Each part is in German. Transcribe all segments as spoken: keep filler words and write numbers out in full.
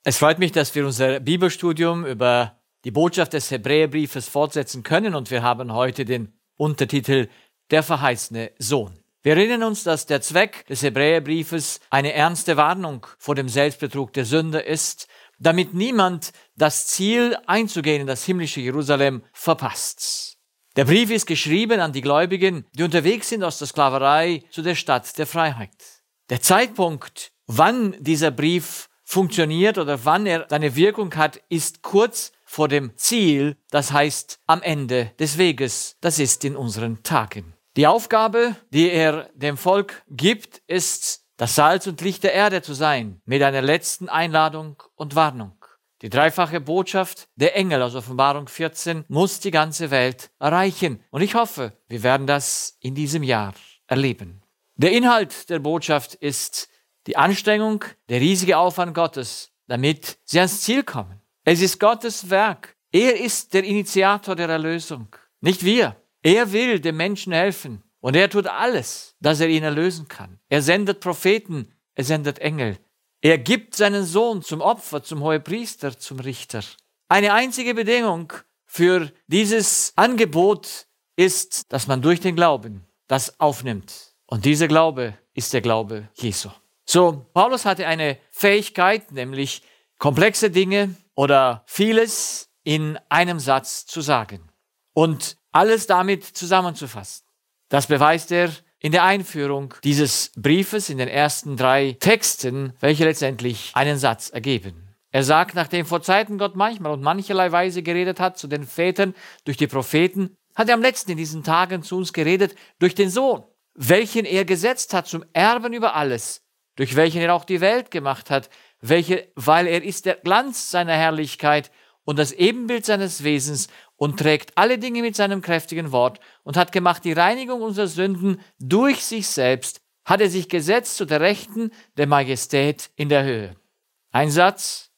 Es freut mich, dass wir unser Bibelstudium über die Botschaft des Hebräerbriefes fortsetzen können und wir haben heute den Untertitel Der verheißene Sohn. Wir erinnern uns, dass der Zweck des Hebräerbriefes eine ernste Warnung vor dem Selbstbetrug der Sünder ist, damit niemand das Ziel einzugehen in das himmlische Jerusalem verpasst. Der Brief ist geschrieben an die Gläubigen, die unterwegs sind aus der Sklaverei zu der Stadt der Freiheit. Der Zeitpunkt, wann dieser Brief funktioniert oder wann er seine Wirkung hat, ist kurz vor dem Ziel, das heißt am Ende des Weges, das ist in unseren Tagen. Die Aufgabe, die er dem Volk gibt, ist, das Salz und Licht der Erde zu sein, mit einer letzten Einladung und Warnung. Die dreifache Botschaft der Engel aus Offenbarung vierzehn muss die ganze Welt erreichen. Und ich hoffe, wir werden das in diesem Jahr erleben. Der Inhalt der Botschaft ist die Anstrengung, der riesige Aufwand Gottes, damit sie ans Ziel kommen. Es ist Gottes Werk. Er ist der Initiator der Erlösung, nicht wir. Er will dem Menschen helfen und er tut alles, dass er ihn erlösen kann. Er sendet Propheten, er sendet Engel. Er gibt seinen Sohn zum Opfer, zum Hohepriester, zum Richter. Eine einzige Bedingung für dieses Angebot ist, dass man durch den Glauben das aufnimmt. Und dieser Glaube ist der Glaube Jesu. So, Paulus hatte eine Fähigkeit, nämlich komplexe Dinge oder vieles in einem Satz zu sagen und alles damit zusammenzufassen. Das beweist er in der Einführung dieses Briefes, in den ersten drei Texten, welche letztendlich einen Satz ergeben. Er sagt, nachdem vor Zeiten Gott manchmal und mancherlei Weise geredet hat zu den Vätern durch die Propheten, hat er am letzten in diesen Tagen zu uns geredet durch den Sohn, welchen er gesetzt hat zum Erben über alles, durch welchen er auch die Welt gemacht hat, welche, weil er ist der Glanz seiner Herrlichkeit und das Ebenbild seines Wesens und trägt alle Dinge mit seinem kräftigen Wort und hat gemacht die Reinigung unserer Sünden durch sich selbst, hat er sich gesetzt zu der Rechten der Majestät in der Höhe. Ein Satz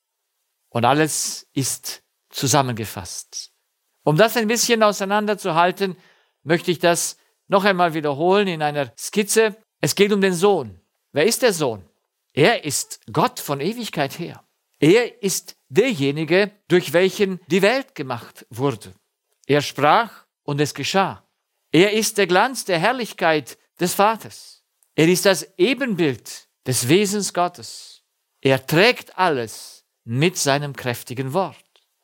und alles ist zusammengefasst. Um das ein bisschen auseinanderzuhalten, möchte ich das noch einmal wiederholen in einer Skizze. Es geht um den Sohn. Wer ist der Sohn? Er ist Gott von Ewigkeit her. Er ist derjenige, durch welchen die Welt gemacht wurde. Er sprach und es geschah. Er ist der Glanz der Herrlichkeit des Vaters. Er ist das Ebenbild des Wesens Gottes. Er trägt alles mit seinem kräftigen Wort.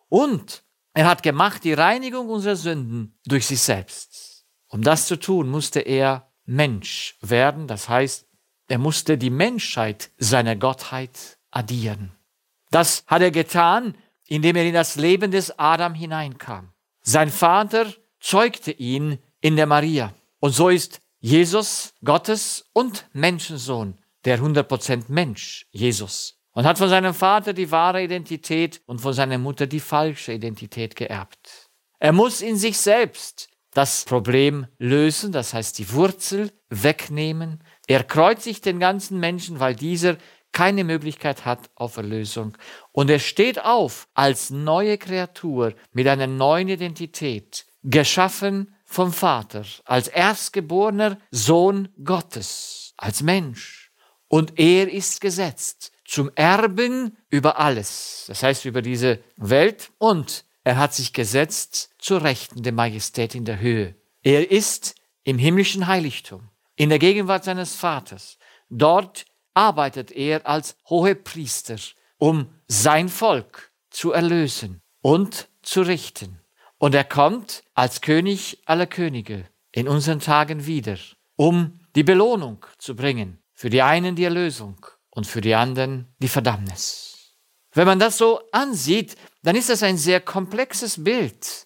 Und er hat gemacht die Reinigung unserer Sünden durch sich selbst. Um das zu tun, musste er Mensch werden, das heißt, er musste die Menschheit seiner Gottheit addieren. Das hat er getan, indem er in das Leben des Adam hineinkam. Sein Vater zeugte ihn in der Maria. Und so ist Jesus Gottes und Menschensohn, der hundert Prozent Mensch, Jesus. Und hat von seinem Vater die wahre Identität und von seiner Mutter die falsche Identität geerbt. Er muss in sich selbst das Problem lösen, das heißt die Wurzel wegnehmen. Er kreuzigt den ganzen Menschen, weil dieser keine Möglichkeit hat auf Erlösung. Und er steht auf als neue Kreatur mit einer neuen Identität, geschaffen vom Vater, als erstgeborener Sohn Gottes, als Mensch. Und er ist gesetzt zum Erben über alles, das heißt über diese Welt. Und er hat sich gesetzt zur Rechten der Majestät in der Höhe. Er ist im himmlischen Heiligtum, in der Gegenwart seines Vaters. Dort arbeitet er als Hohepriester, um sein Volk zu erlösen und zu richten. Und er kommt als König aller Könige in unseren Tagen wieder, um die Belohnung zu bringen. Für die einen die Erlösung und für die anderen die Verdammnis. Wenn man das so ansieht, dann ist das ein sehr komplexes Bild.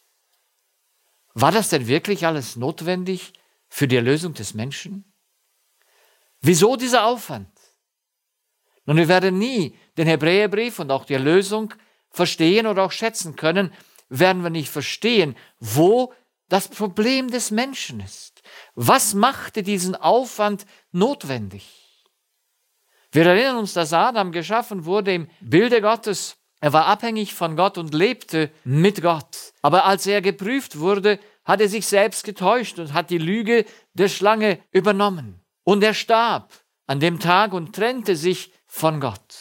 War das denn wirklich alles notwendig für die Erlösung des Menschen? Wieso dieser Aufwand? Nun, wir werden nie den Hebräerbrief und auch die Erlösung verstehen oder auch schätzen können, werden wir nicht verstehen, wo das Problem des Menschen ist. Was machte diesen Aufwand notwendig? Wir erinnern uns, dass Adam geschaffen wurde im Bilde Gottes. Er war abhängig von Gott und lebte mit Gott. Aber als er geprüft wurde, hat er sich selbst getäuscht und hat die Lüge der Schlange übernommen. Und er starb an dem Tag und trennte sich von Gott.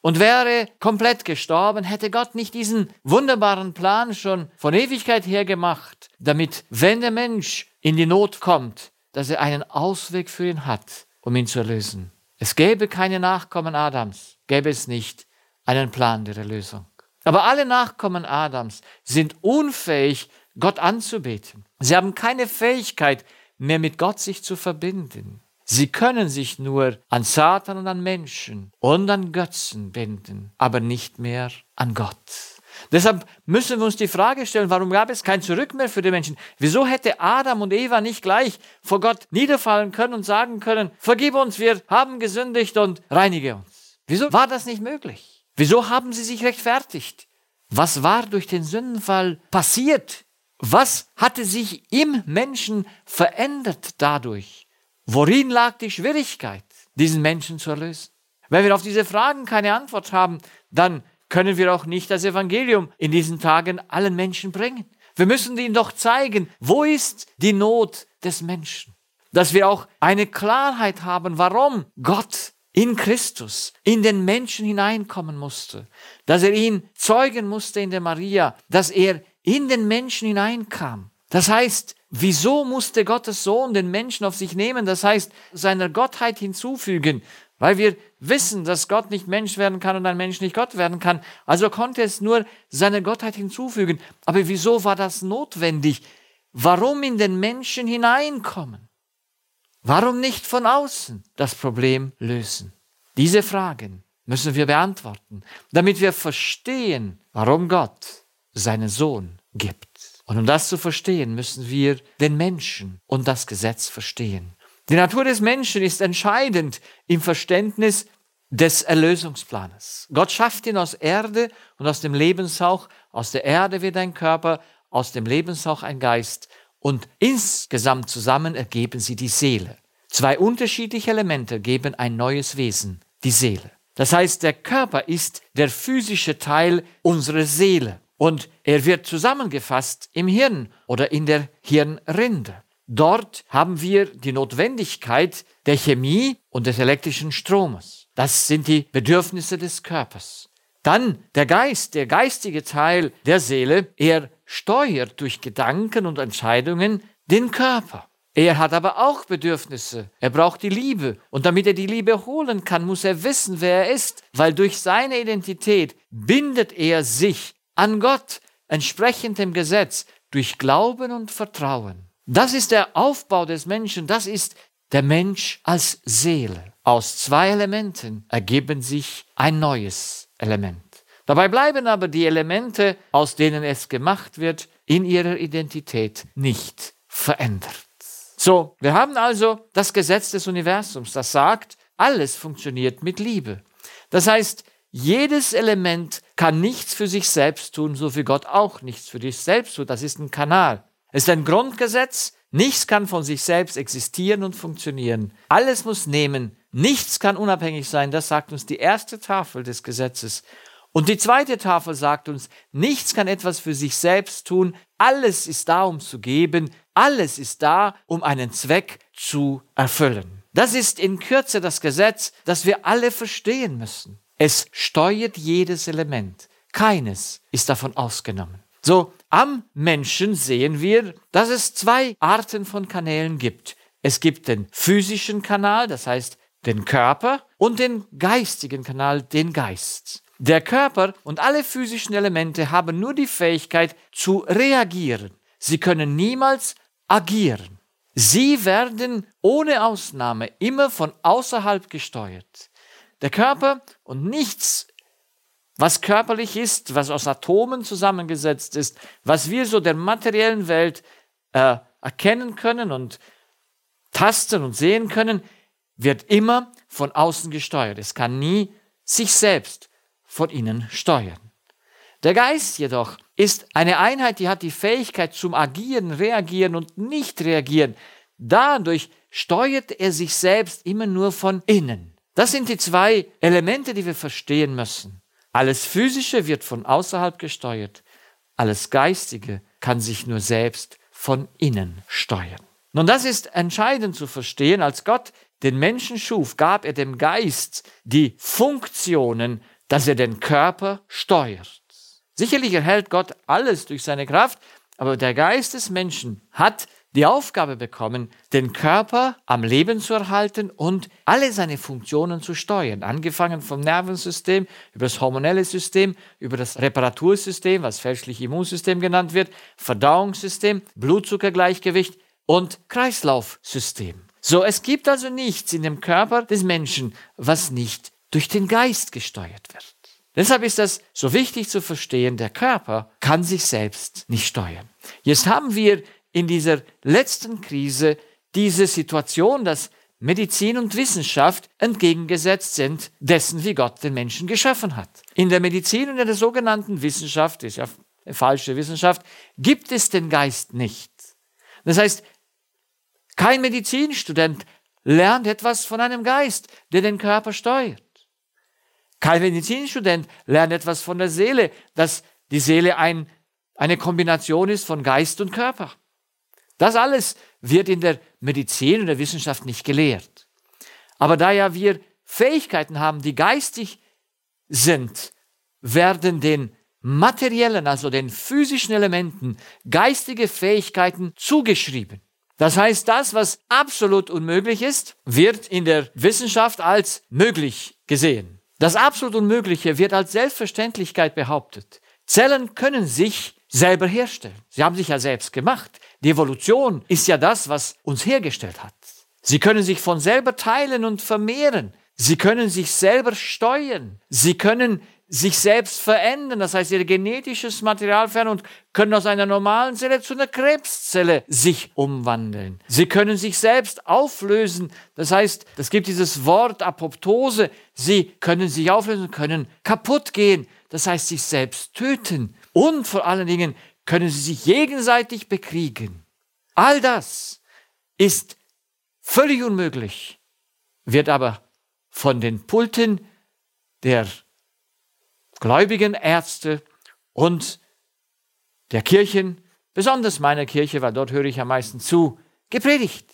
und wäre komplett gestorben, hätte Gott nicht diesen wunderbaren Plan schon von Ewigkeit her gemacht, damit, wenn der Mensch in die Not kommt, dass er einen Ausweg für ihn hat, um ihn zu erlösen. Es gäbe keine Nachkommen Adams, gäbe es nicht einen Plan der Erlösung. Aber alle Nachkommen Adams sind unfähig, Gott anzubeten. Sie haben keine Fähigkeit mehr mit Gott sich zu verbinden. Sie können sich nur an Satan und an Menschen und an Götzen binden, aber nicht mehr an Gott. Deshalb müssen wir uns die Frage stellen, warum gab es kein Zurück mehr für die Menschen? Wieso hätte Adam und Eva nicht gleich vor Gott niederfallen können und sagen können, vergib uns, wir haben gesündigt und reinige uns? Wieso war das nicht möglich? Wieso haben sie sich rechtfertigt? Was war durch den Sündenfall passiert? Was hatte sich im Menschen verändert dadurch? Worin lag die Schwierigkeit, diesen Menschen zu erlösen? Wenn wir auf diese Fragen keine Antwort haben, dann können wir auch nicht das Evangelium in diesen Tagen allen Menschen bringen. Wir müssen ihnen doch zeigen, wo ist die Not des Menschen? Dass wir auch eine Klarheit haben, warum Gott in Christus in den Menschen hineinkommen musste, dass er ihn zeugen musste in der Maria, dass er in den Menschen hineinkam. Das heißt, wieso musste Gottes Sohn den Menschen auf sich nehmen? Das heißt, seiner Gottheit hinzufügen, weil wir wissen, dass Gott nicht Mensch werden kann und ein Mensch nicht Gott werden kann. Also konnte es nur seine Gottheit hinzufügen. Aber wieso war das notwendig? Warum in den Menschen hineinkommen? Warum nicht von außen das Problem lösen? Diese Fragen müssen wir beantworten, damit wir verstehen, warum Gott seinen Sohn gibt. Und um das zu verstehen, müssen wir den Menschen und das Gesetz verstehen. Die Natur des Menschen ist entscheidend im Verständnis des Erlösungsplanes. Gott schafft ihn aus Erde und aus dem Lebenshauch. Aus der Erde wird ein Körper, aus dem Lebenshauch ein Geist. Und insgesamt zusammen ergeben sie die Seele. Zwei unterschiedliche Elemente geben ein neues Wesen, die Seele. Das heißt, der Körper ist der physische Teil unserer Seele. Und er wird zusammengefasst im Hirn oder in der Hirnrinde. Dort haben wir die Notwendigkeit der Chemie und des elektrischen Stromes. Das sind die Bedürfnisse des Körpers. Dann der Geist, der geistige Teil der Seele, er steuert durch Gedanken und Entscheidungen den Körper. Er hat aber auch Bedürfnisse. Er braucht die Liebe. Und damit er die Liebe holen kann, muss er wissen, wer er ist, weil durch seine Identität bindet er sich an Gott, entsprechend dem Gesetz, durch Glauben und Vertrauen. Das ist der Aufbau des Menschen, das ist der Mensch als Seele. Aus zwei Elementen ergeben sich ein neues Element. Dabei bleiben aber die Elemente, aus denen es gemacht wird, in ihrer Identität nicht verändert. So, wir haben also das Gesetz des Universums, das sagt, alles funktioniert mit Liebe. Das heißt, jedes Element kann nichts für sich selbst tun, so wie Gott auch nichts für sich selbst tut. Das ist ein Kanal. Es ist ein Grundgesetz. Nichts kann von sich selbst existieren und funktionieren. Alles muss nehmen. Nichts kann unabhängig sein. Das sagt uns die erste Tafel des Gesetzes. Und die zweite Tafel sagt uns, nichts kann etwas für sich selbst tun. Alles ist da, um zu geben. Alles ist da, um einen Zweck zu erfüllen. Das ist in Kürze das Gesetz, das wir alle verstehen müssen. Es steuert jedes Element. Keines ist davon ausgenommen. So, am Menschen sehen wir, dass es zwei Arten von Kanälen gibt. Es gibt den physischen Kanal, das heißt den Körper, und den geistigen Kanal, den Geist. Der Körper und alle physischen Elemente haben nur die Fähigkeit zu reagieren. Sie können niemals agieren. Sie werden ohne Ausnahme immer von außerhalb gesteuert. Der Körper und nichts, was körperlich ist, was aus Atomen zusammengesetzt ist, was wir so der materiellen Welt äh, erkennen können und tasten und sehen können, wird immer von außen gesteuert. Es kann nie sich selbst von innen steuern. Der Geist jedoch ist eine Einheit, die hat die Fähigkeit zum Agieren, Reagieren und Nicht-Reagieren. Dadurch steuert er sich selbst immer nur von innen. Das sind die zwei Elemente, die wir verstehen müssen. Alles Physische wird von außerhalb gesteuert. Alles Geistige kann sich nur selbst von innen steuern. Nun, das ist entscheidend zu verstehen. Als Gott den Menschen schuf, gab er dem Geist die Funktionen, dass er den Körper steuert. Sicherlich erhält Gott alles durch seine Kraft, aber der Geist des Menschen hat die Aufgabe bekommen, den Körper am Leben zu erhalten und alle seine Funktionen zu steuern. Angefangen vom Nervensystem, über das hormonelle System, über das Reparatursystem, was fälschlich Immunsystem genannt wird, Verdauungssystem, Blutzuckergleichgewicht und Kreislaufsystem. So, es gibt also nichts in dem Körper des Menschen, was nicht durch den Geist gesteuert wird. Deshalb ist das so wichtig zu verstehen, der Körper kann sich selbst nicht steuern. Jetzt haben wir in dieser letzten Krise diese Situation, dass Medizin und Wissenschaft entgegengesetzt sind dessen, wie Gott den Menschen geschaffen hat. In der Medizin und in der sogenannten Wissenschaft, ist ja eine falsche Wissenschaft, gibt es den Geist nicht. Das heißt, kein Medizinstudent lernt etwas von einem Geist, der den Körper steuert. Kein Medizinstudent lernt etwas von der Seele, dass die Seele ein, eine Kombination ist von Geist und Körper. Das alles wird in der Medizin und der Wissenschaft nicht gelehrt. Aber da ja wir Fähigkeiten haben, die geistig sind, werden den materiellen, also den physischen Elementen, geistige Fähigkeiten zugeschrieben. Das heißt, das, was absolut unmöglich ist, wird in der Wissenschaft als möglich gesehen. Das absolut Unmögliche wird als Selbstverständlichkeit behauptet. Zellen können sich selber herstellen. Sie haben sich ja selbst gemacht. Die Evolution ist ja das, was uns hergestellt hat. Sie können sich von selber teilen und vermehren. Sie können sich selber steuern. Sie können sich selbst verändern, das heißt ihr genetisches Material verändern und können aus einer normalen Zelle zu einer Krebszelle sich umwandeln. Sie können sich selbst auflösen, das heißt, es gibt dieses Wort Apoptose, sie können sich auflösen, können kaputt gehen, das heißt sich selbst töten und vor allen Dingen können sie sich gegenseitig bekriegen. All das ist völlig unmöglich, wird aber von den Pulten der gläubigen Ärzte und der Kirchen, besonders meiner Kirche, weil dort höre ich am meisten zu, gepredigt.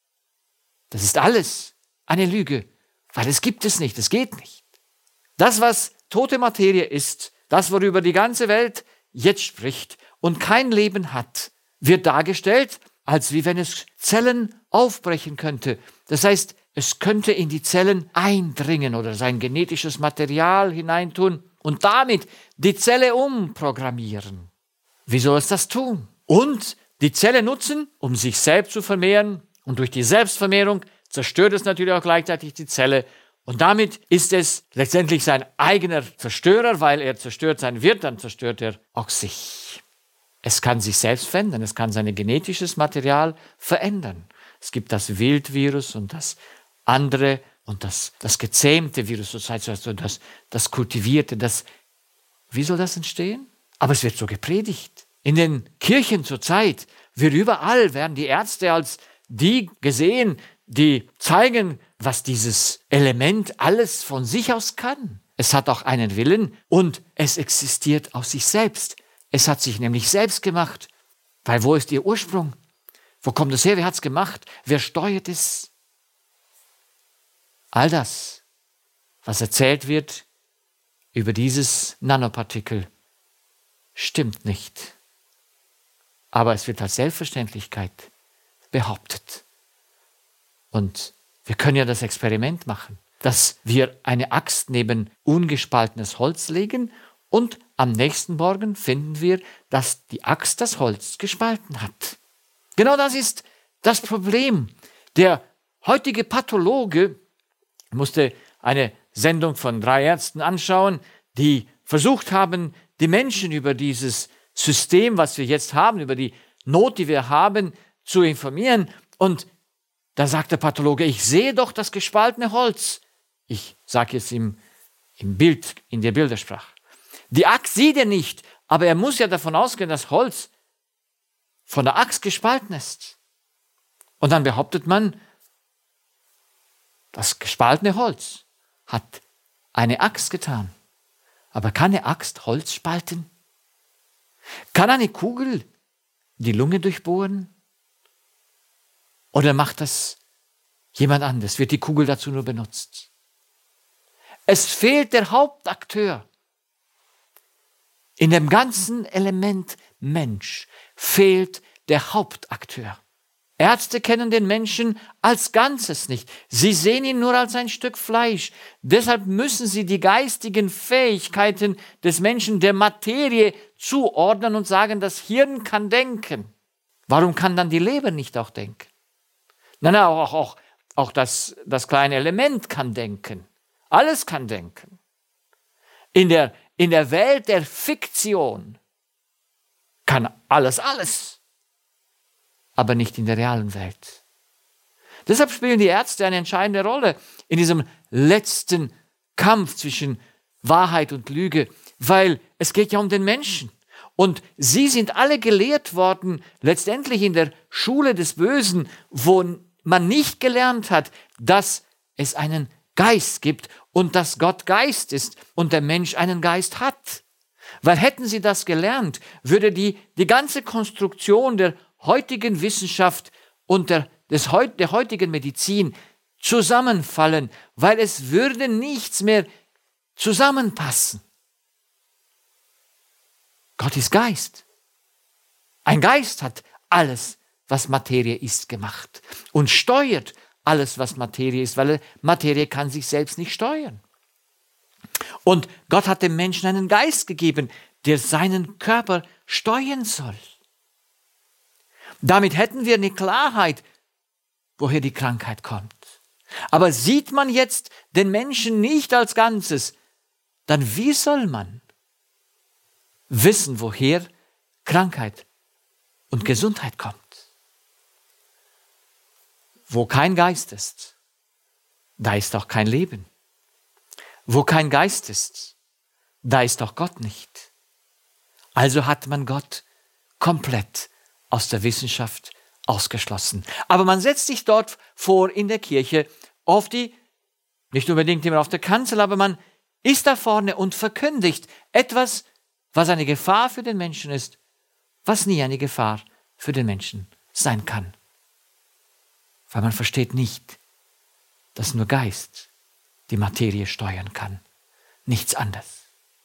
Das ist alles eine Lüge, weil es gibt es nicht, es geht nicht. Das, was tote Materie ist, das, worüber die ganze Welt jetzt spricht und kein Leben hat, wird dargestellt, als wie wenn es Zellen aufbrechen könnte. Das heißt, es könnte in die Zellen eindringen oder sein genetisches Material hineintun und damit die Zelle umprogrammieren. Wie soll es das tun? Und die Zelle nutzen, um sich selbst zu vermehren. Und durch die Selbstvermehrung zerstört es natürlich auch gleichzeitig die Zelle. Und damit ist es letztendlich sein eigener Zerstörer, weil er zerstört sein wird, dann zerstört er auch sich. Es kann sich selbst verändern, es kann sein genetisches Material verändern. Es gibt das Wildvirus und das andere und das, das gezähmte Virus, das heißt also das, das kultivierte, das, wie soll das entstehen? Aber es wird so gepredigt. In den Kirchen zur Zeit wird überall, werden die Ärzte als die gesehen, die zeigen, was dieses Element alles von sich aus kann. Es hat auch einen Willen und es existiert aus sich selbst. Es hat sich nämlich selbst gemacht. Weil wo ist ihr Ursprung? Wo kommt es her? Wer hat es gemacht? Wer steuert es? All das, was erzählt wird über dieses Nanopartikel, stimmt nicht. Aber es wird als Selbstverständlichkeit behauptet. Und wir können ja das Experiment machen, dass wir eine Axt neben ungespaltenes Holz legen und am nächsten Morgen finden wir, dass die Axt das Holz gespalten hat. Genau das ist das Problem. Der heutige Pathologe musste eine Sendung von drei Ärzten anschauen, die versucht haben, die Menschen über dieses System, was wir jetzt haben, über die Not, die wir haben, zu informieren. Und da sagt der Pathologe, ich sehe doch das gespaltene Holz. Ich sage jetzt im, im Bild, in der Bildersprache. Die Axt sieht er nicht, aber er muss ja davon ausgehen, dass Holz von der Axt gespalten ist. Und dann behauptet man, das gespaltene Holz hat eine Axt getan. Aber kann eine Axt Holz spalten? Kann eine Kugel die Lunge durchbohren? Oder macht das jemand anderes? Wird die Kugel dazu nur benutzt? Es fehlt der Hauptakteur. In dem ganzen Element Mensch fehlt der Hauptakteur. Ärzte kennen den Menschen als Ganzes nicht. Sie sehen ihn nur als ein Stück Fleisch. Deshalb müssen sie die geistigen Fähigkeiten des Menschen der Materie zuordnen und sagen, das Hirn kann denken. Warum kann dann die Leber nicht auch denken? Nein, nein, auch, auch, auch das, das kleine Element kann denken. Alles kann denken. In der, in der Welt der Fiktion kann alles, alles. Aber nicht in der realen Welt. Deshalb spielen die Ärzte eine entscheidende Rolle in diesem letzten Kampf zwischen Wahrheit und Lüge, weil es geht ja um den Menschen. Und sie sind alle gelehrt worden, letztendlich in der Schule des Bösen, wo man nicht gelernt hat, dass es einen Geist gibt und dass Gott Geist ist und der Mensch einen Geist hat. Weil hätten sie das gelernt, würde die, die ganze Konstruktion der heutigen Wissenschaft und der, des, der heutigen Medizin zusammenfallen, weil es würde nichts mehr zusammenpassen. Gott ist Geist. Ein Geist hat alles, was Materie ist, gemacht und steuert alles, was Materie ist, weil Materie kann sich selbst nicht steuern. Und Gott hat dem Menschen einen Geist gegeben, der seinen Körper steuern soll. Damit hätten wir eine Klarheit, woher die Krankheit kommt. Aber sieht man jetzt den Menschen nicht als Ganzes, dann wie soll man wissen, woher Krankheit und Gesundheit kommt? Wo kein Geist ist, da ist auch kein Leben. Wo kein Geist ist, da ist auch Gott nicht. Also hat man Gott komplett aus der Wissenschaft ausgeschlossen. Aber man setzt sich dort vor in der Kirche auf die, nicht unbedingt immer auf der Kanzel, aber man ist da vorne und verkündigt etwas, was eine Gefahr für den Menschen ist, was nie eine Gefahr für den Menschen sein kann. Weil man versteht nicht, dass nur Geist die Materie steuern kann, nichts anderes.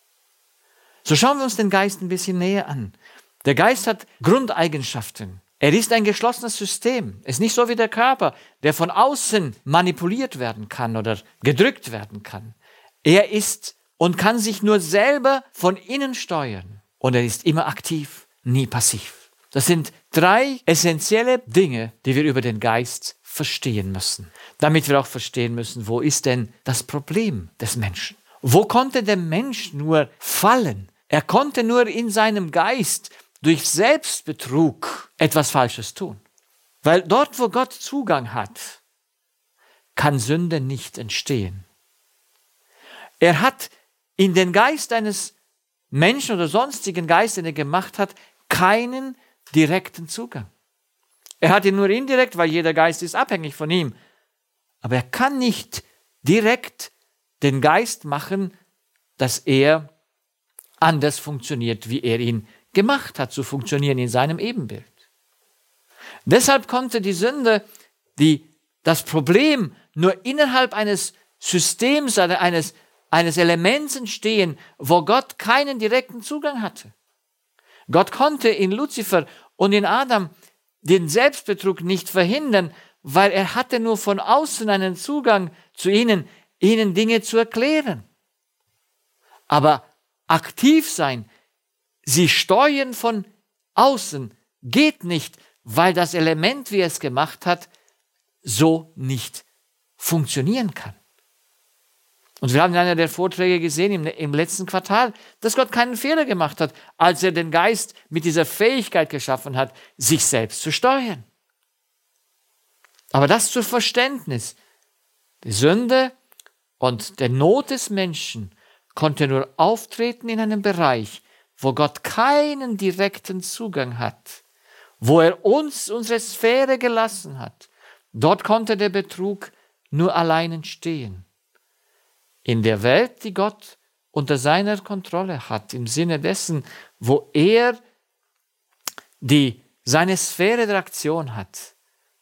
So schauen wir uns den Geist ein bisschen näher an. Der Geist hat Grundeigenschaften. Er ist ein geschlossenes System. Es ist nicht so wie der Körper, der von außen manipuliert werden kann oder gedrückt werden kann. Er ist und kann sich nur selber von innen steuern. Und er ist immer aktiv, nie passiv. Das sind drei essentielle Dinge, die wir über den Geist verstehen müssen. Damit wir auch verstehen müssen, wo ist denn das Problem des Menschen? Wo konnte der Mensch nur fallen? Er konnte nur in seinem Geist durch Selbstbetrug etwas Falsches tun. Weil dort, wo Gott Zugang hat, kann Sünde nicht entstehen. Er hat in den Geist eines Menschen oder sonstigen Geist, den er gemacht hat, keinen direkten Zugang. Er hat ihn nur indirekt, weil jeder Geist ist abhängig von ihm. Aber er kann nicht direkt den Geist machen, dass er anders funktioniert, wie er ihn gemacht hat, zu funktionieren in seinem Ebenbild. Deshalb konnte die Sünde, die, das Problem nur innerhalb eines Systems, eines, eines Elements entstehen, wo Gott keinen direkten Zugang hatte. Gott konnte in Luzifer und in Adam den Selbstbetrug nicht verhindern, weil er hatte nur von außen einen Zugang zu ihnen, ihnen Dinge zu erklären. Aber aktiv sein, sie steuern von außen, geht nicht, weil das Element, wie er es gemacht hat, so nicht funktionieren kann. Und wir haben in einer der Vorträge gesehen, im, im letzten Quartal, dass Gott keinen Fehler gemacht hat, als er den Geist mit dieser Fähigkeit geschaffen hat, sich selbst zu steuern. Aber das zur Verständnis. Die Sünde und der Not des Menschen konnte nur auftreten in einem Bereich, wo Gott keinen direkten Zugang hat, wo er uns unsere Sphäre gelassen hat. Dort konnte der Betrug nur allein entstehen. In der Welt, die Gott unter seiner Kontrolle hat, im Sinne dessen, wo er die, seine Sphäre der Aktion hat,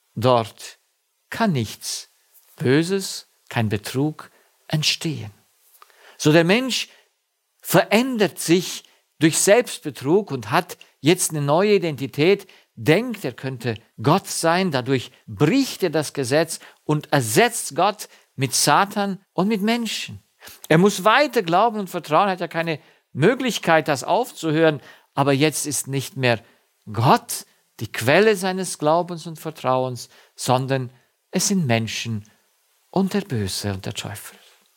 dort kann nichts Böses, kein Betrug entstehen. So der Mensch verändert sich durch Selbstbetrug und hat jetzt eine neue Identität, denkt, er könnte Gott sein, dadurch bricht er das Gesetz und ersetzt Gott mit Satan und mit Menschen. Er muss weiter glauben und vertrauen, er hat ja keine Möglichkeit, das aufzuhören, aber jetzt ist nicht mehr Gott die Quelle seines Glaubens und Vertrauens, sondern es sind Menschen und der Böse und der Teufel.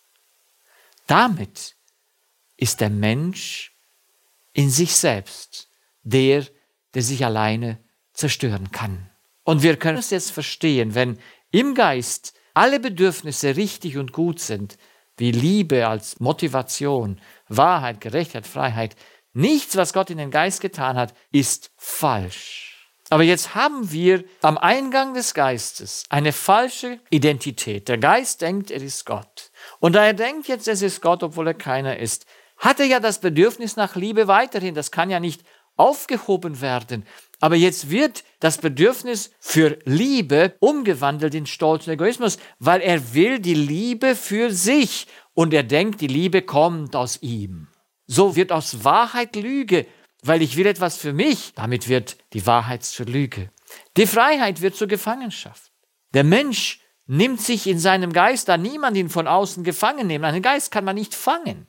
Damit ist der Mensch in sich selbst der, der sich alleine zerstören kann. Und wir können es jetzt verstehen, wenn im Geist alle Bedürfnisse richtig und gut sind, wie Liebe als Motivation, Wahrheit, Gerechtigkeit, Freiheit, nichts, was Gott in den Geist getan hat, ist falsch. Aber jetzt haben wir am Eingang des Geistes eine falsche Identität. Der Geist denkt, er ist Gott. Und da er denkt jetzt, es ist Gott, obwohl er keiner ist, hat er ja das Bedürfnis nach Liebe weiterhin. Das kann ja nicht aufgehoben werden. Aber jetzt wird das Bedürfnis für Liebe umgewandelt in Stolz und Egoismus, weil er will die Liebe für sich und er denkt, die Liebe kommt aus ihm. So wird aus Wahrheit Lüge, weil ich will etwas für mich. Damit wird die Wahrheit zur Lüge. Die Freiheit wird zur Gefangenschaft. Der Mensch nimmt sich in seinem Geist, da niemand ihn von außen gefangen nimmt. Einen Geist kann man nicht fangen.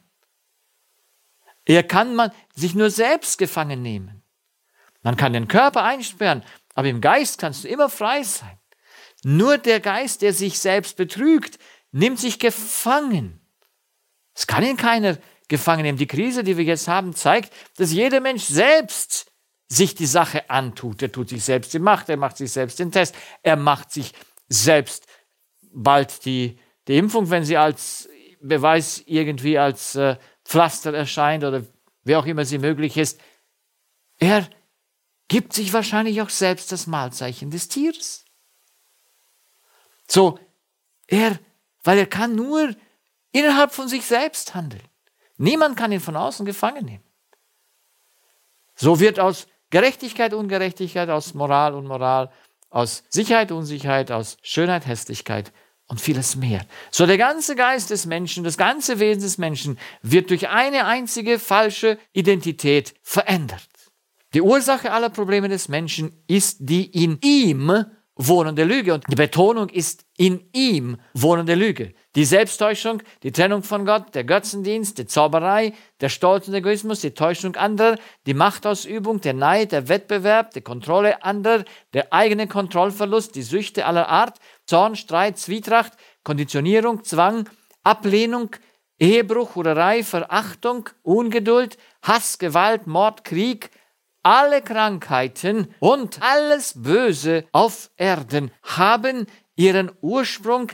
Er kann man sich nur selbst gefangen nehmen. Man kann den Körper einsperren, aber im Geist kannst du immer frei sein. Nur der Geist, der sich selbst betrügt, nimmt sich gefangen. Es kann ihn keiner gefangen nehmen. Die Krise, die wir jetzt haben, zeigt, dass jeder Mensch selbst sich die Sache antut. Er tut sich selbst die Macht, er macht sich selbst den Test, er macht sich selbst bald die, die Impfung, wenn sie als Beweis irgendwie als äh, Pflaster erscheint oder wie auch immer sie möglich ist. Er gibt sich wahrscheinlich auch selbst das Mahlzeichen des Tieres. So, er, weil er kann nur innerhalb von sich selbst handeln. Niemand kann ihn von außen gefangen nehmen. So wird aus Gerechtigkeit Ungerechtigkeit, aus Moral Unmoral, aus Sicherheit Unsicherheit, aus Schönheit Hässlichkeit und vieles mehr. So der ganze Geist des Menschen, das ganze Wesen des Menschen wird durch eine einzige falsche Identität verändert. Die Ursache aller Probleme des Menschen ist die in ihm wohnende Lüge. Und die Betonung ist in ihm wohnende Lüge. Die Selbsttäuschung, die Trennung von Gott, der Götzendienst, die Zauberei, der Stolz und Egoismus, die Täuschung anderer, die Machtausübung, der Neid, der Wettbewerb, die Kontrolle anderer, der eigene Kontrollverlust, die Süchte aller Art, Zorn, Streit, Zwietracht, Konditionierung, Zwang, Ablehnung, Ehebruch, Hurerei, Verachtung, Ungeduld, Hass, Gewalt, Mord, Krieg, alle Krankheiten und alles Böse auf Erden haben ihren Ursprung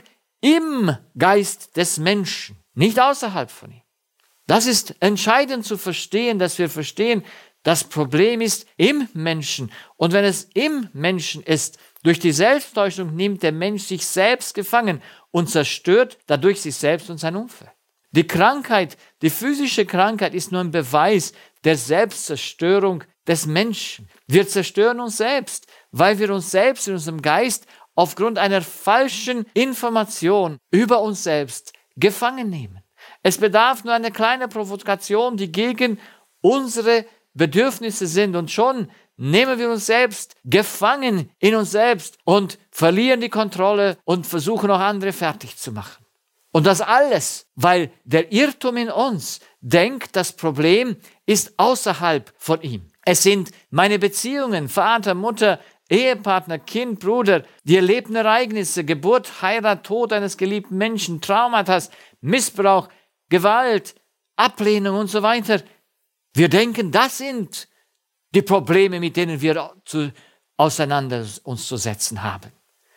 im Geist des Menschen, nicht außerhalb von ihm. Das ist entscheidend zu verstehen, dass wir verstehen, das Problem ist im Menschen. Und wenn es im Menschen ist, durch die Selbsttäuschung nimmt der Mensch sich selbst gefangen und zerstört dadurch sich selbst und sein Umfeld. Die Krankheit, die physische Krankheit ist nur ein Beweis der Selbstzerstörung des Menschen. Wir zerstören uns selbst, weil wir uns selbst in unserem Geist aufgrund einer falschen Information über uns selbst gefangen nehmen. Es bedarf nur einer kleinen Provokation, die gegen unsere Bedürfnisse sind und schon nehmen wir uns selbst gefangen in uns selbst und verlieren die Kontrolle und versuchen auch andere fertig zu machen. Und das alles, weil der Irrtum in uns denkt, das Problem ist außerhalb von ihm. Es sind meine Beziehungen, Vater, Mutter, Ehepartner, Kind, Bruder, die erlebten Ereignisse, Geburt, Heirat, Tod eines geliebten Menschen, Traumata, Missbrauch, Gewalt, Ablehnung und so weiter. Wir denken, das sind die Probleme, mit denen wir zu, auseinander uns zu setzen haben.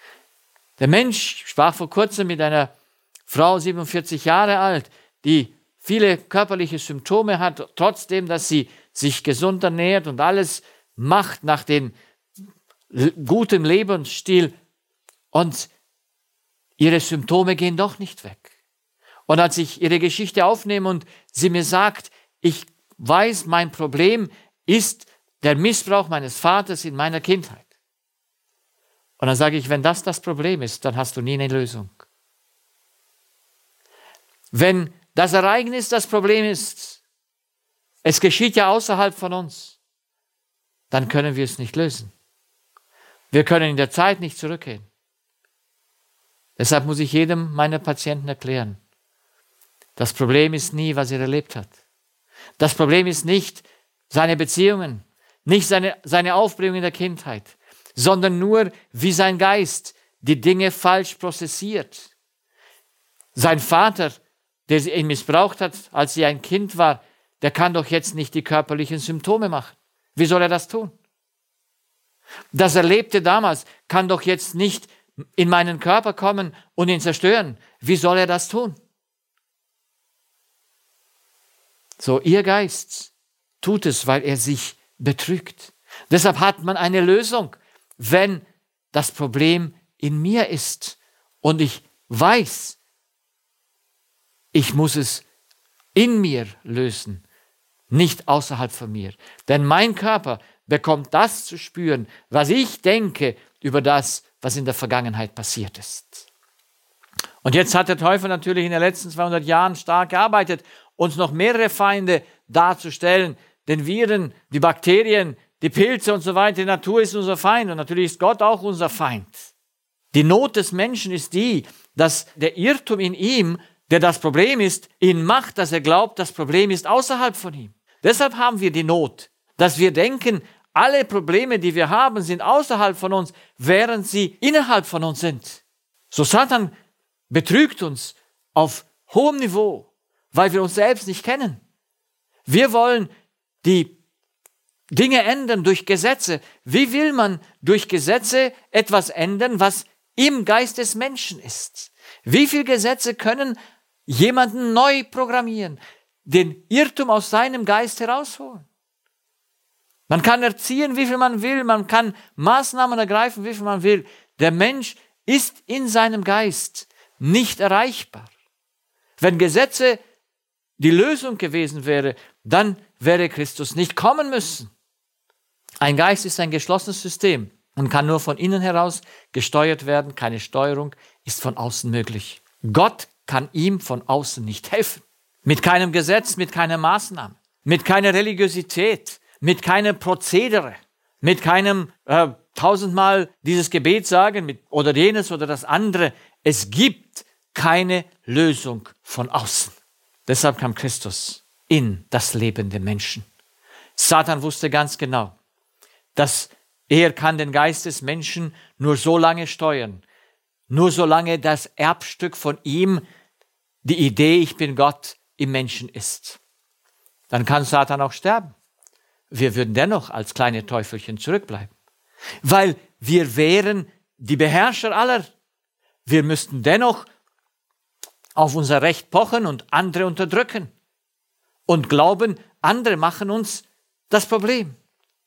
Der Mensch sprach vor kurzem mit einer Frau, siebenundvierzig Jahre alt, die viele körperliche Symptome hat, trotzdem, dass sie sich gesund ernährt und alles macht nach dem guten Lebensstil. Und ihre Symptome gehen doch nicht weg. Und als ich ihre Geschichte aufnehme und sie mir sagt, ich weiß, mein Problem ist der Missbrauch meines Vaters in meiner Kindheit. Und dann sage ich, wenn das das Problem ist, dann hast du nie eine Lösung. Wenn das Ereignis das Problem ist, es geschieht ja außerhalb von uns, dann können wir es nicht lösen. Wir können in der Zeit nicht zurückgehen. Deshalb muss ich jedem meiner Patienten erklären, das Problem ist nie, was er erlebt hat. Das Problem ist nicht seine Beziehungen, nicht seine, seine Aufbringung in der Kindheit, sondern nur, wie sein Geist die Dinge falsch prozessiert. Sein Vater, der ihn missbraucht hat, als sie ein Kind war, der kann doch jetzt nicht die körperlichen Symptome machen. Wie soll er das tun? Das Erlebte damals kann doch jetzt nicht in meinen Körper kommen und ihn zerstören. Wie soll er das tun? So, ihr Geist tut es, weil er sich betrügt. Deshalb hat man eine Lösung, wenn das Problem in mir ist und ich weiß, ich muss es in mir lösen, nicht außerhalb von mir. Denn mein Körper bekommt das zu spüren, was ich denke über das, was in der Vergangenheit passiert ist. Und jetzt hat der Teufel natürlich in den letzten zweihundert Jahren stark gearbeitet, uns noch mehrere Feinde darzustellen, den Viren, die Bakterien, die Pilze und so weiter. Die Natur ist unser Feind und natürlich ist Gott auch unser Feind. Die Not des Menschen ist die, dass der Irrtum in ihm, der das Problem ist, ihn macht, dass er glaubt, das Problem ist außerhalb von ihm. Deshalb haben wir die Not, dass wir denken, alle Probleme, die wir haben, sind außerhalb von uns, während sie innerhalb von uns sind. So Satan betrügt uns auf hohem Niveau, weil wir uns selbst nicht kennen. Wir wollen die Dinge ändern durch Gesetze. Wie will man durch Gesetze etwas ändern, was im Geist des Menschen ist? Wie viele Gesetze können jemanden neu programmieren, den Irrtum aus seinem Geist herausholen? Man kann erziehen, wie viel man will, man kann Maßnahmen ergreifen, wie viel man will. Der Mensch ist in seinem Geist nicht erreichbar. Wenn Gesetze die Lösung gewesen wäre, dann wäre Christus nicht kommen müssen. Ein Geist ist ein geschlossenes System und kann nur von innen heraus gesteuert werden. Keine Steuerung ist von außen möglich. Gott kann ihm von außen nicht helfen. Mit keinem Gesetz, mit keiner Maßnahme, mit keiner Religiosität, mit keinem Prozedere, mit keinem äh, tausendmal dieses Gebet sagen mit, oder jenes oder das andere. Es gibt keine Lösung von außen. Deshalb kam Christus in das Leben der Menschen. Satan wusste ganz genau, dass er kann den Geist des Menschen nur so lange steuern, nur solange das Erbstück von ihm, die Idee, ich bin Gott, im Menschen ist. Dann kann Satan auch sterben. Wir würden dennoch als kleine Teufelchen zurückbleiben, weil wir wären die Beherrscher aller. Wir müssten dennoch auf unser Recht pochen und andere unterdrücken und glauben, andere machen uns das Problem.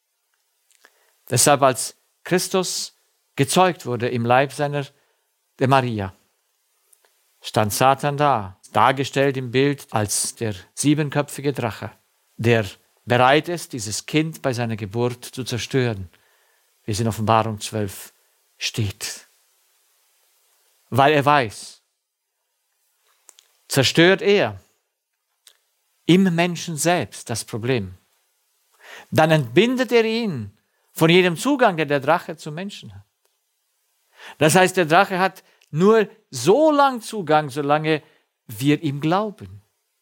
Deshalb, als Christus gezeugt wurde im Leib seiner der Maria, stand Satan da, dargestellt im Bild als der siebenköpfige Drache, der bereit ist, dieses Kind bei seiner Geburt zu zerstören, wie es in Offenbarung zwölf steht. Weil er weiß, zerstört er im Menschen selbst das Problem, dann entbindet er ihn von jedem Zugang, den der Drache zum Menschen hat. Das heißt, der Drache hat nur so lang Zugang, solange wir ihm glauben.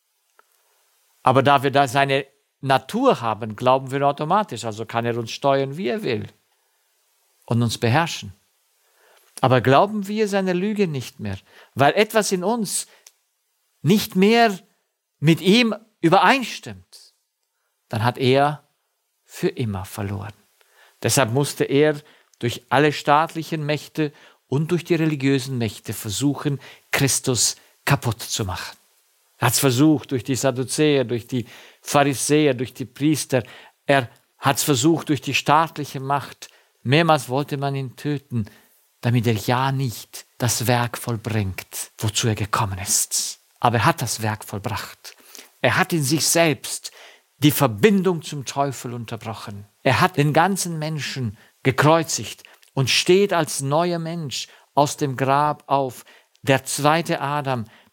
Aber da wir da seine Natur haben, glauben wir automatisch. Also kann er uns steuern, wie er will und uns beherrschen. Aber glauben wir seine Lüge nicht mehr, weil etwas in uns nicht mehr mit ihm übereinstimmt, dann hat er für immer verloren. Deshalb musste er durch alle staatlichen Mächte und durch die religiösen Mächte versuchen, Christus kaputt zu machen. Er hat es versucht durch die Sadduzäer, durch die Pharisäer, durch die Priester. Er hat es versucht durch die staatliche Macht. Mehrmals wollte man ihn töten, damit er ja nicht das Werk vollbringt, wozu er gekommen ist. Aber er hat das Werk vollbracht. Er hat in sich selbst die Verbindung zum Teufel unterbrochen. Er hat den ganzen Menschen gekreuzigt und steht als neuer Mensch aus dem Grab auf. Der zweite Adam,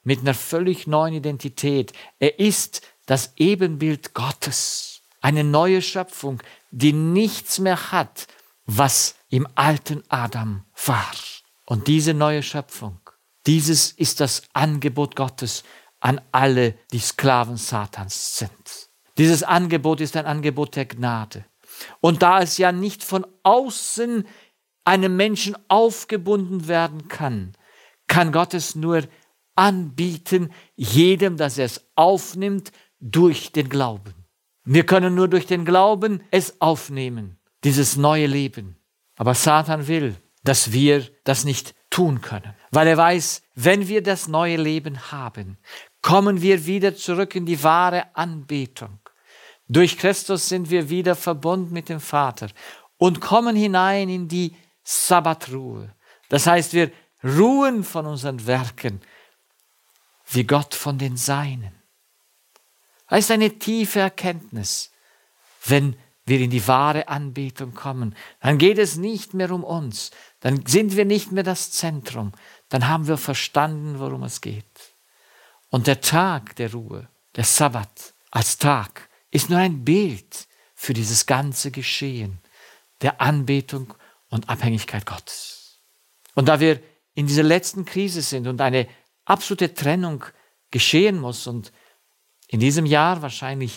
mit einer völlig neuen Identität. Er ist das Ebenbild Gottes. Eine neue Schöpfung, die nichts mehr hat, was im alten Adam war. Und diese neue Schöpfung, dieses ist das Angebot Gottes an alle, die Sklaven Satans sind. Dieses Angebot ist ein Angebot der Gnade. Und da es ja nicht von außen einem Menschen aufgebunden werden kann, kann Gott es nur anbieten, jedem, dass er es aufnimmt, durch den Glauben. Wir können nur durch den Glauben es aufnehmen, dieses neue Leben. Aber Satan will, dass wir das nicht tun können, weil er weiß, wenn wir das neue Leben haben, kommen wir wieder zurück in die wahre Anbetung. Durch Christus sind wir wieder verbunden mit dem Vater und kommen hinein in die Sabbatruhe. Das heißt, wir ruhen von unseren Werken, wie Gott von den Seinen. Das ist eine tiefe Erkenntnis. Wenn wir in die wahre Anbetung kommen, dann geht es nicht mehr um uns. Dann sind wir nicht mehr das Zentrum. Dann haben wir verstanden, worum es geht. Und der Tag der Ruhe, der Sabbat als Tag, ist nur ein Bild für dieses ganze Geschehen der Anbetung und Abhängigkeit Gottes. Und da wir in dieser letzten Krise sind und eine absolute Trennung geschehen muss und in diesem Jahr wahrscheinlich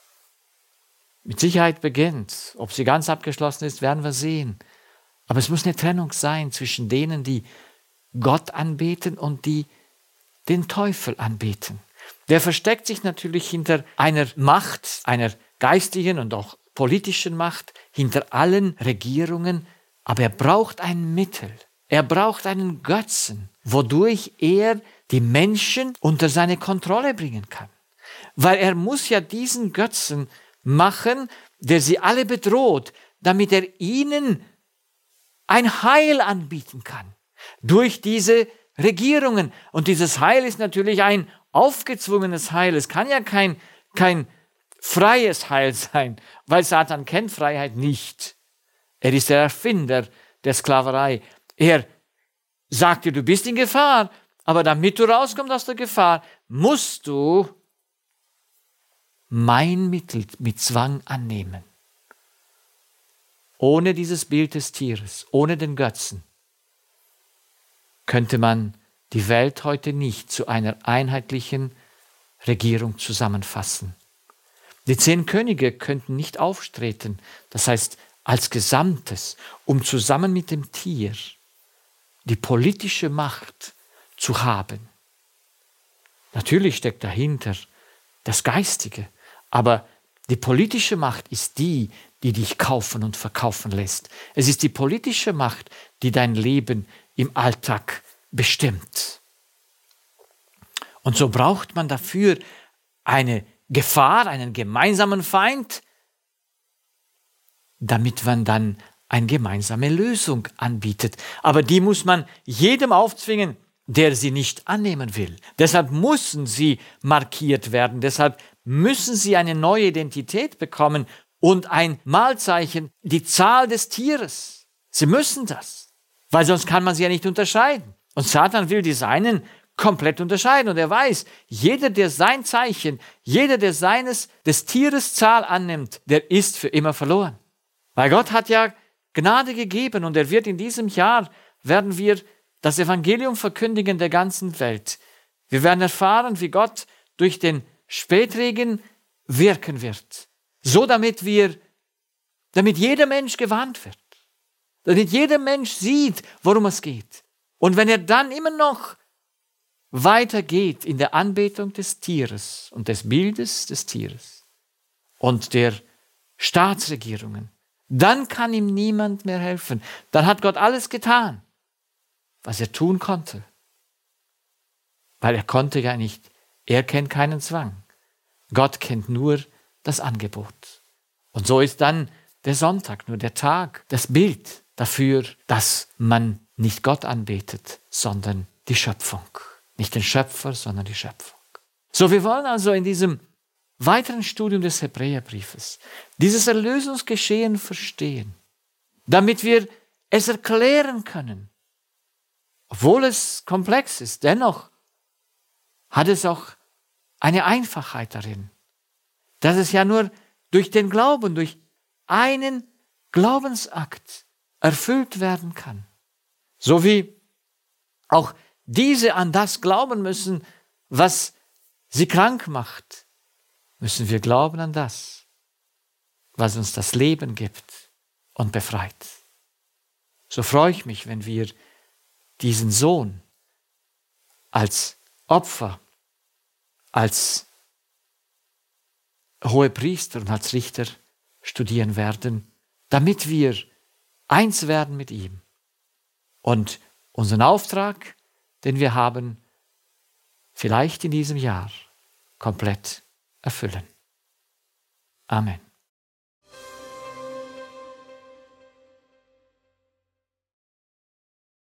mit Sicherheit beginnt, ob sie ganz abgeschlossen ist, werden wir sehen. Aber es muss eine Trennung sein zwischen denen, die Gott anbeten und die den Teufel anbeten. Der versteckt sich natürlich hinter einer Macht, einer geistigen und auch politischen Macht, hinter allen Regierungen, aber er braucht ein Mittel. Er braucht einen Götzen, wodurch er die Menschen unter seine Kontrolle bringen kann. Weil er muss ja diesen Götzen machen, der sie alle bedroht, damit er ihnen ein Heil anbieten kann. Durch diese Regierungen. Und dieses Heil ist natürlich ein aufgezwungenes Heil. Es kann ja kein, kein freies Heil sein, weil Satan kennt Freiheit nicht. Er ist der Erfinder der Sklaverei. Er sagt dir, du bist in Gefahr, aber damit du rauskommst aus der Gefahr, musst du mein Mittel mit Zwang annehmen. Ohne dieses Bild des Tieres, ohne den Götzen, könnte man die Welt heute nicht zu einer einheitlichen Regierung zusammenfassen. Die zehn Könige könnten nicht auftreten, das heißt als Gesamtes, um zusammen mit dem Tier die politische Macht zu haben. Natürlich steckt dahinter das Geistige, aber die politische Macht ist die, die dich kaufen und verkaufen lässt. Es ist die politische Macht, die dein Leben im Alltag bestimmt. Und so braucht man dafür eine Gefahr, einen gemeinsamen Feind, damit man dann eine gemeinsame Lösung anbietet. Aber die muss man jedem aufzwingen, der sie nicht annehmen will. Deshalb müssen sie markiert werden, deshalb müssen sie eine neue Identität bekommen und ein Malzeichen, die Zahl des Tieres. Sie müssen das, weil sonst kann man sie ja nicht unterscheiden. Und Satan will die Seinen komplett unterscheiden. Und er weiß, jeder, der sein Zeichen, jeder, der seines, des Tieres Zahl annimmt, der ist für immer verloren. Weil Gott hat ja Gnade gegeben und er wird in diesem Jahr, werden wir das Evangelium verkündigen der ganzen Welt. Wir werden erfahren, wie Gott durch den Spätregen wirken wird. So damit wir, damit jeder Mensch gewarnt wird. Damit jeder Mensch sieht, worum es geht. Und wenn er dann immer noch weitergeht in der Anbetung des Tieres und des Bildes des Tieres und der Staatsregierungen, dann kann ihm niemand mehr helfen. Dann hat Gott alles getan, was er tun konnte. Weil er konnte ja nicht, er kennt keinen Zwang. Gott kennt nur das Angebot. Und so ist dann der Sonntag nur der Tag, das Bild dafür, dass man nicht Gott anbetet, sondern die Schöpfung. Nicht den Schöpfer, sondern die Schöpfung. So, wir wollen also in diesem weiteren Studium des Hebräerbriefes dieses Erlösungsgeschehen verstehen, damit wir es erklären können. Obwohl es komplex ist, dennoch hat es auch eine Einfachheit darin, dass es ja nur durch den Glauben, durch einen Glaubensakt erfüllt werden kann. So wie auch diese an das glauben müssen, was sie krank macht, müssen wir glauben an das, was uns das Leben gibt und befreit. So freue ich mich, wenn wir diesen Sohn als Opfer, als Hohepriester und als Richter studieren werden, damit wir eins werden mit ihm und unseren Auftrag, den wir haben, vielleicht in diesem Jahr komplett erfüllen. Amen.